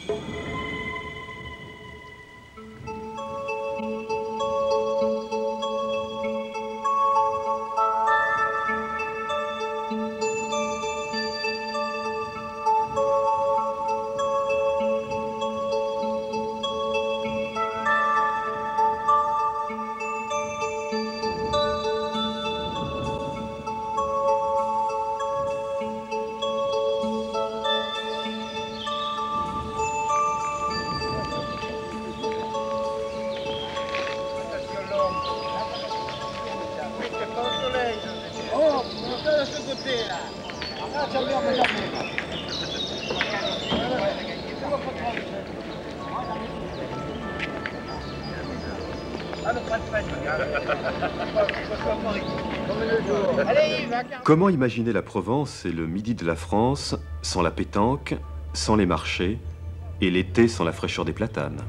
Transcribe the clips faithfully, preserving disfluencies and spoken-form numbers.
Comment imaginer la Provence et le midi de la France sans la pétanque, sans les marchés, et l'été sans la fraîcheur des platanes?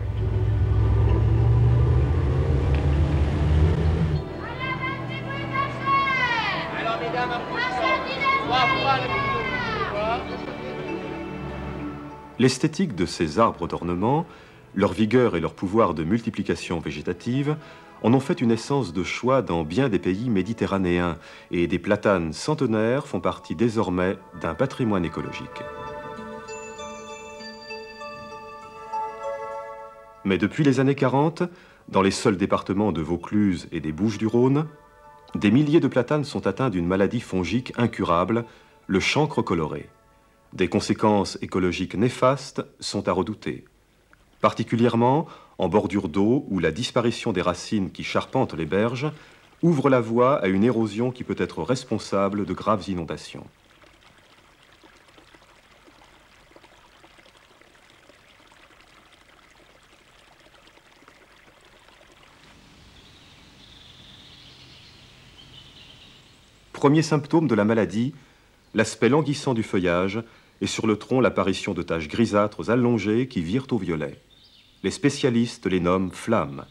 L'esthétique de ces arbres d'ornement, leur vigueur et leur pouvoir de multiplication végétative en ont fait une essence de choix dans bien des pays méditerranéens, et des platanes centenaires font partie désormais d'un patrimoine écologique. Mais depuis les années quarante, dans les seuls départements de Vaucluse et des Bouches-du-Rhône, des milliers de platanes sont atteints d'une maladie fongique incurable, le chancre coloré. Des conséquences écologiques néfastes sont à redouter, particulièrement en bordure d'eau où la disparition des racines qui charpentent les berges ouvre la voie à une érosion qui peut être responsable de graves inondations. Premier symptôme de la maladie, l'aspect languissant du feuillage et sur le tronc l'apparition de taches grisâtres allongées qui virent au violet. Les spécialistes les nomment flammes.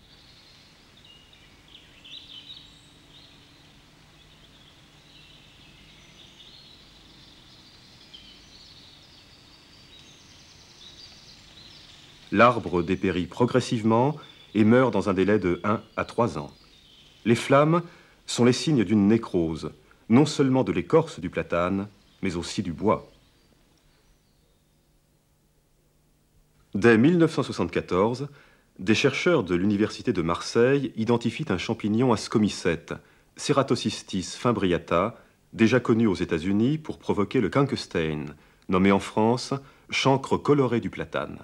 L'arbre dépérit progressivement et meurt dans un délai de un à trois ans. Les flammes sont les signes d'une nécrose, non seulement de l'écorce du platane, mais aussi du bois. Dès mille neuf cent soixante-quatorze, des chercheurs de l'Université de Marseille identifient un champignon ascomycète, Ceratocystis fimbriata, déjà connu aux États-Unis pour provoquer le Kankestein, nommé en France chancre coloré du platane.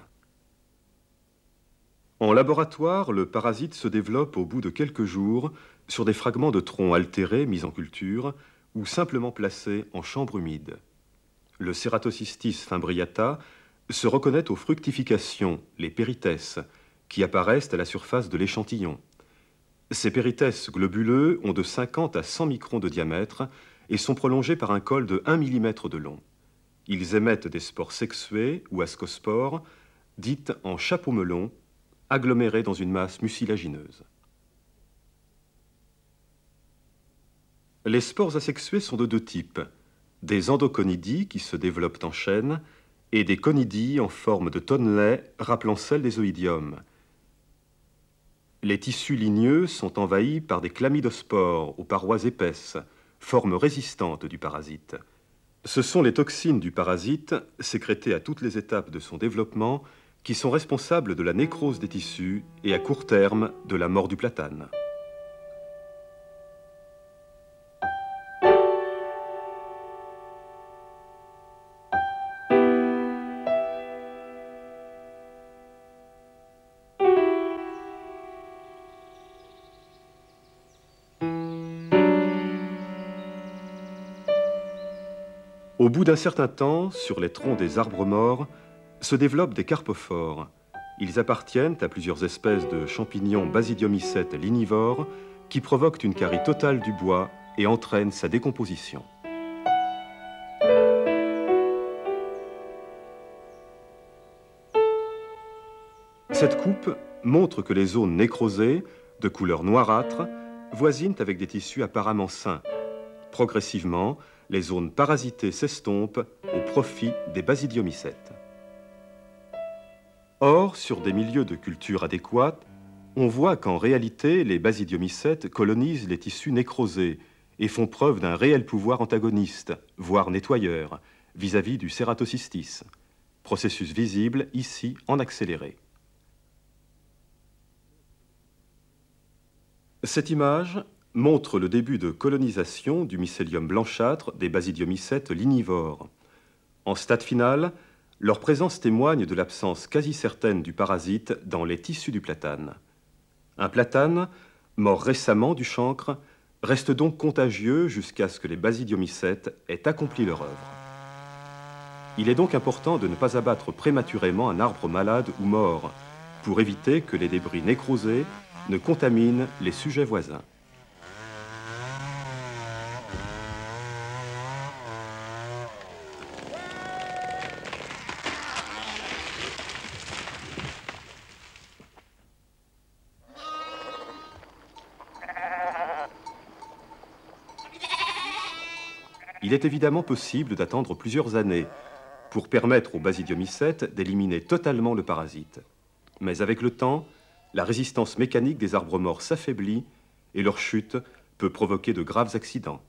En laboratoire, le parasite se développe au bout de quelques jours sur des fragments de troncs altérés mis en culture ou simplement placés en chambre humide. Le Ceratocystis fimbriata se reconnaît aux fructifications, les péritès, qui apparaissent à la surface de l'échantillon. Ces péritès globuleux ont de cinquante à cent microns de diamètre et sont prolongés par un col de un millimètre de long. Ils émettent des spores sexuées ou ascospores, dites en chapeau melon, agglomérés dans une masse mucilagineuse. Les spores asexuées sont de deux types, des endoconidies qui se développent en chaîne et des conidies en forme de tonnelets rappelant celles des oïdiums. Les tissus ligneux sont envahis par des chlamydospores aux parois épaisses, forme résistante du parasite. Ce sont les toxines du parasite, sécrétées à toutes les étapes de son développement, qui sont responsables de la nécrose des tissus et à court terme de la mort du platane. Au bout d'un certain temps, sur les troncs des arbres morts, se développent des carpophores. Ils appartiennent à plusieurs espèces de champignons basidiomycètes lignivores qui provoquent une carie totale du bois et entraînent sa décomposition. Cette coupe montre que les zones nécrosées, de couleur noirâtre, voisinent avec des tissus apparemment sains. Progressivement, les zones parasitées s'estompent au profit des basidiomycètes. Or, sur des milieux de culture adéquats, on voit qu'en réalité, les basidiomycètes colonisent les tissus nécrosés et font preuve d'un réel pouvoir antagoniste, voire nettoyeur, vis-à-vis du cératocystis. Processus visible ici en accéléré. Cette image montre le début de colonisation du mycélium blanchâtre des basidiomycètes lignivores. En stade final, leur présence témoigne de l'absence quasi certaine du parasite dans les tissus du platane. Un platane, mort récemment du chancre, reste donc contagieux jusqu'à ce que les basidiomycètes aient accompli leur œuvre. Il est donc important de ne pas abattre prématurément un arbre malade ou mort, pour éviter que les débris nécrosés ne contaminent les sujets voisins. Il est évidemment possible d'attendre plusieurs années pour permettre aux basidiomycètes d'éliminer totalement le parasite. Mais avec le temps, la résistance mécanique des arbres morts s'affaiblit et leur chute peut provoquer de graves accidents.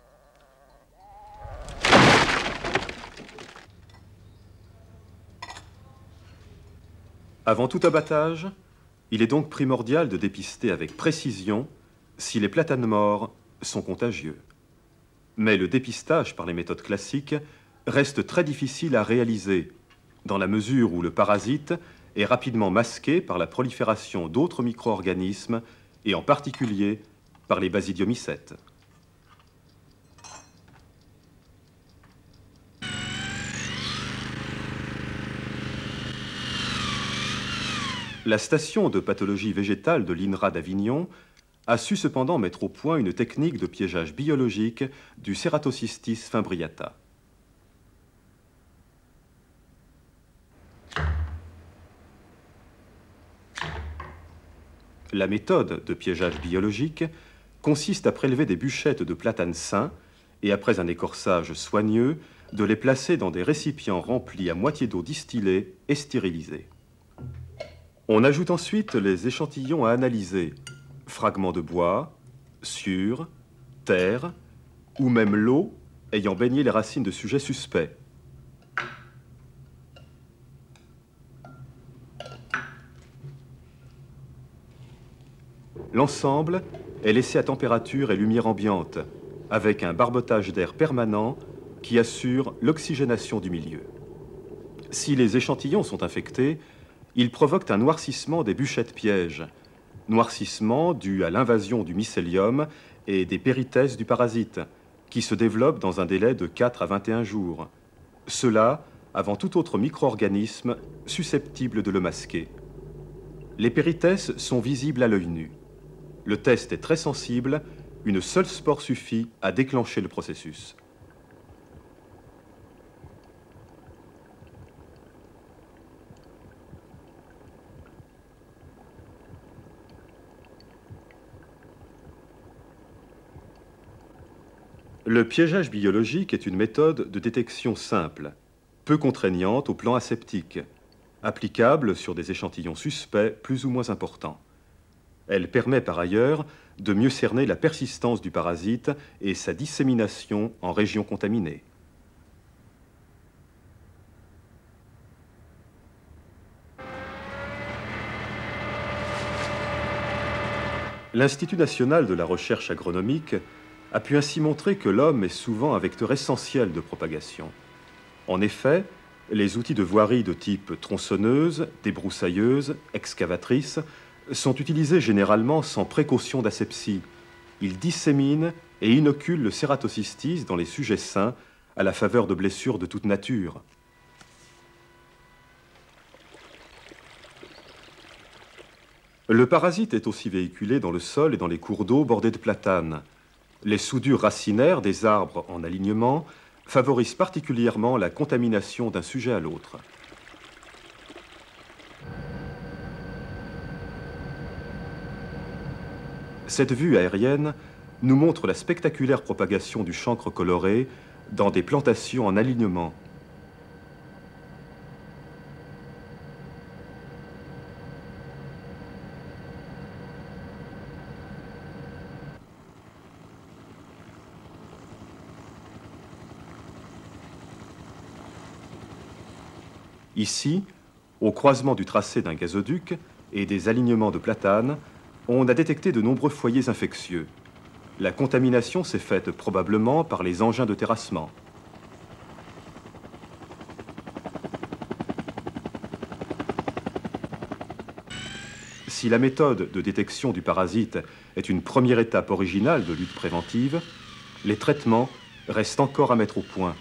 Avant tout abattage, il est donc primordial de dépister avec précision si les platanes morts sont contagieux. Mais le dépistage par les méthodes classiques reste très difficile à réaliser, dans la mesure où le parasite est rapidement masqué par la prolifération d'autres micro-organismes, et en particulier par les basidiomycètes. La station de pathologie végétale de l'I N R A d'Avignon a su cependant mettre au point une technique de piégeage biologique du Ceratocystis fimbriata. La méthode de piégeage biologique consiste à prélever des bûchettes de platane sain et, après un écorçage soigneux, de les placer dans des récipients remplis à moitié d'eau distillée et stérilisée. On ajoute ensuite les échantillons à analyser, fragments de bois, sciure, terre, ou même l'eau ayant baigné les racines de sujets suspects. L'ensemble est laissé à température et lumière ambiante, avec un barbotage d'air permanent qui assure l'oxygénation du milieu. Si les échantillons sont infectés, ils provoquent un noircissement des bûchettes pièges, noircissement dû à l'invasion du mycélium et des péritèses du parasite, qui se développent dans un délai de quatre à vingt et un jours. Cela avant tout autre micro-organisme susceptible de le masquer. Les péritèses sont visibles à l'œil nu. Le test est très sensible, une seule spore suffit à déclencher le processus. Le piégeage biologique est une méthode de détection simple, peu contraignante au plan aseptique, applicable sur des échantillons suspects plus ou moins importants. Elle permet par ailleurs de mieux cerner la persistance du parasite et sa dissémination en régions contaminées. L'Institut national de la recherche agronomique a pu ainsi montrer que l'homme est souvent un vecteur essentiel de propagation. En effet, les outils de voirie de type tronçonneuse, débroussailleuse, excavatrice sont utilisés généralement sans précaution d'asepsie. Ils disséminent et inoculent le cératocystis dans les sujets sains à la faveur de blessures de toute nature. Le parasite est aussi véhiculé dans le sol et dans les cours d'eau bordés de platanes. Les soudures racinaires des arbres en alignement favorisent particulièrement la contamination d'un sujet à l'autre. Cette vue aérienne nous montre la spectaculaire propagation du chancre coloré dans des plantations en alignement. Ici, au croisement du tracé d'un gazoduc et des alignements de platanes, on a détecté de nombreux foyers infectieux. La contamination s'est faite probablement par les engins de terrassement. Si la méthode de détection du parasite est une première étape originale de lutte préventive, les traitements restent encore à mettre au point.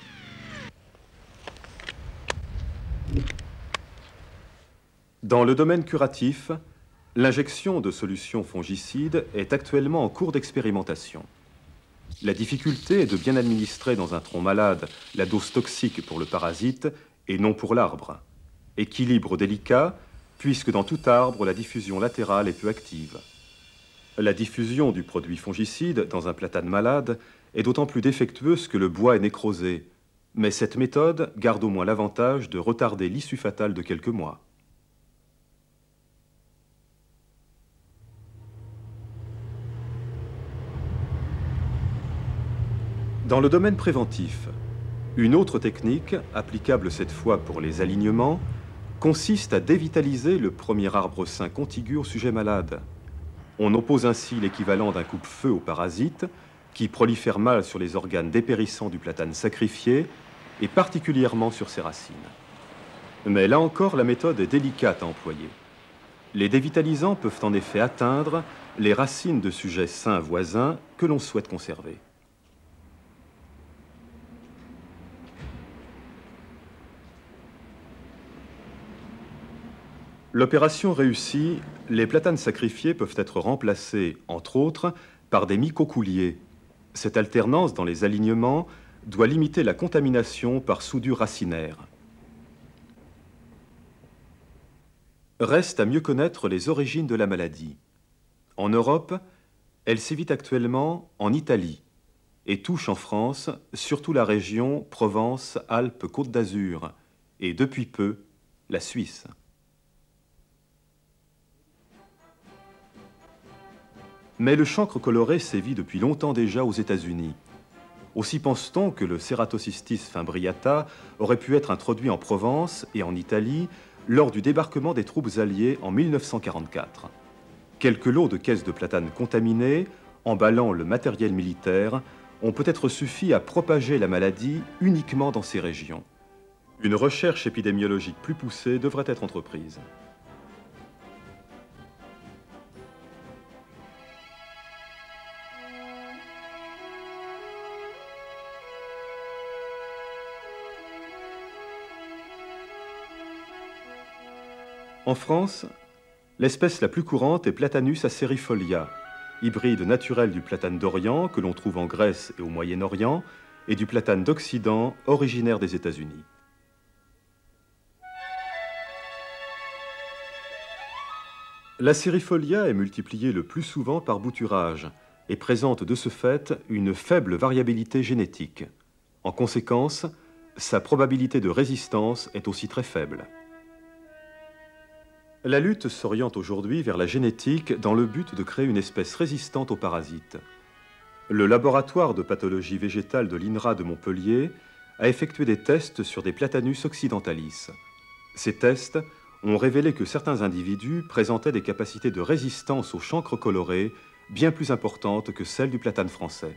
Dans le domaine curatif, l'injection de solutions fongicides est actuellement en cours d'expérimentation. La difficulté est de bien administrer dans un tronc malade la dose toxique pour le parasite et non pour l'arbre. Équilibre délicat, puisque dans tout arbre, la diffusion latérale est peu active. La diffusion du produit fongicide dans un platane malade est d'autant plus défectueuse que le bois est nécrosé, mais cette méthode garde au moins l'avantage de retarder l'issue fatale de quelques mois. Dans le domaine préventif, une autre technique, applicable cette fois pour les alignements, consiste à dévitaliser le premier arbre sain contigu au sujet malade. On oppose ainsi l'équivalent d'un coupe-feu au parasite, qui prolifère mal sur les organes dépérissants du platane sacrifié, et particulièrement sur ses racines. Mais là encore, la méthode est délicate à employer. Les dévitalisants peuvent en effet atteindre les racines de sujets sains voisins que l'on souhaite conserver. L'opération réussie, les platanes sacrifiés peuvent être remplacés, entre autres, par des mycocouliers. Cette alternance dans les alignements doit limiter la contamination par soudure racinaire. Reste à mieux connaître les origines de la maladie. En Europe, elle sévit actuellement en Italie et touche en France surtout la région Provence-Alpes-Côte d'Azur et depuis peu la Suisse. Mais le chancre coloré sévit depuis longtemps déjà aux États-Unis. Aussi pense-t-on que le Ceratocystis fimbriata aurait pu être introduit en Provence et en Italie lors du débarquement des troupes alliées en mille neuf cent quarante-quatre. Quelques lots de caisses de platane contaminées, emballant le matériel militaire, ont peut-être suffi à propager la maladie uniquement dans ces régions. Une recherche épidémiologique plus poussée devrait être entreprise. En France, l'espèce la plus courante est Platanus acerifolia, hybride naturel du platane d'Orient que l'on trouve en Grèce et au Moyen-Orient et du platane d'Occident originaire des États-Unis. L'acerifolia est multipliée le plus souvent par bouturage et présente de ce fait une faible variabilité génétique. En conséquence, sa probabilité de résistance est aussi très faible. La lutte s'oriente aujourd'hui vers la génétique dans le but de créer une espèce résistante aux parasites. Le laboratoire de pathologie végétale de l'I N R A de Montpellier a effectué des tests sur des Platanus occidentalis. Ces tests ont révélé que certains individus présentaient des capacités de résistance au chancre coloré bien plus importantes que celles du platane français.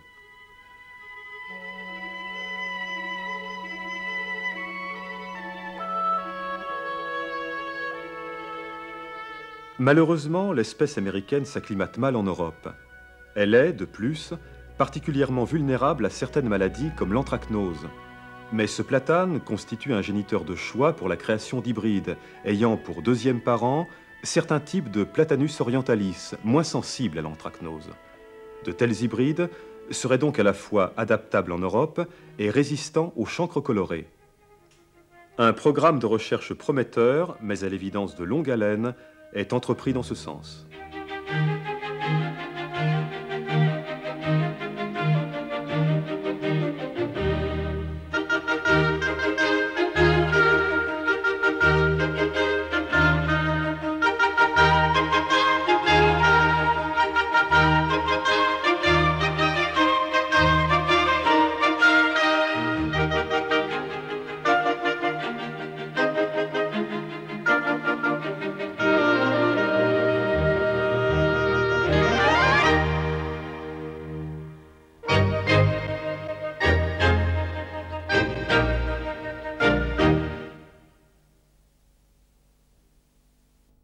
Malheureusement, l'espèce américaine s'acclimate mal en Europe. Elle est, de plus, particulièrement vulnérable à certaines maladies comme l'anthracnose. Mais ce platane constitue un géniteur de choix pour la création d'hybrides, ayant pour deuxième parent certains types de Platanus orientalis, moins sensibles à l'anthracnose. De tels hybrides seraient donc à la fois adaptables en Europe et résistants au chancre coloré. Un programme de recherche prometteur, mais à l'évidence de longue haleine, est entrepris dans ce sens.